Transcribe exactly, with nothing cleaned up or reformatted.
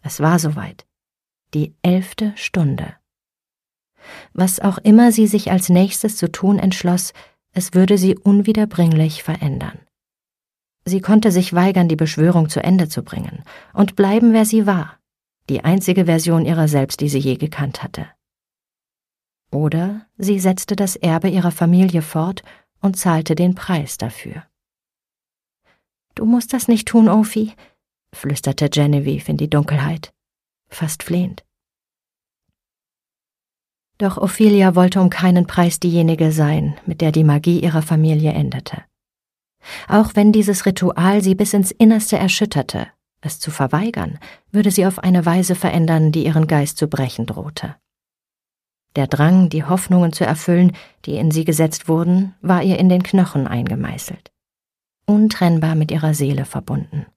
Es war soweit. Die elfte Stunde. Was auch immer sie sich als nächstes zu tun entschloss, es würde sie unwiederbringlich verändern. Sie konnte sich weigern, die Beschwörung zu Ende zu bringen und bleiben, wer sie war, die einzige Version ihrer selbst, die sie je gekannt hatte. Oder sie setzte das Erbe ihrer Familie fort und zahlte den Preis dafür. »Du musst das nicht tun, Ophi«, flüsterte Genevieve in die Dunkelheit, fast flehend. Doch Ophelia wollte um keinen Preis diejenige sein, mit der die Magie ihrer Familie endete. Auch wenn dieses Ritual sie bis ins Innerste erschütterte, es zu verweigern, würde sie auf eine Weise verändern, die ihren Geist zu brechen drohte. Der Drang, die Hoffnungen zu erfüllen, die in sie gesetzt wurden, war ihr in den Knochen eingemeißelt, untrennbar mit ihrer Seele verbunden.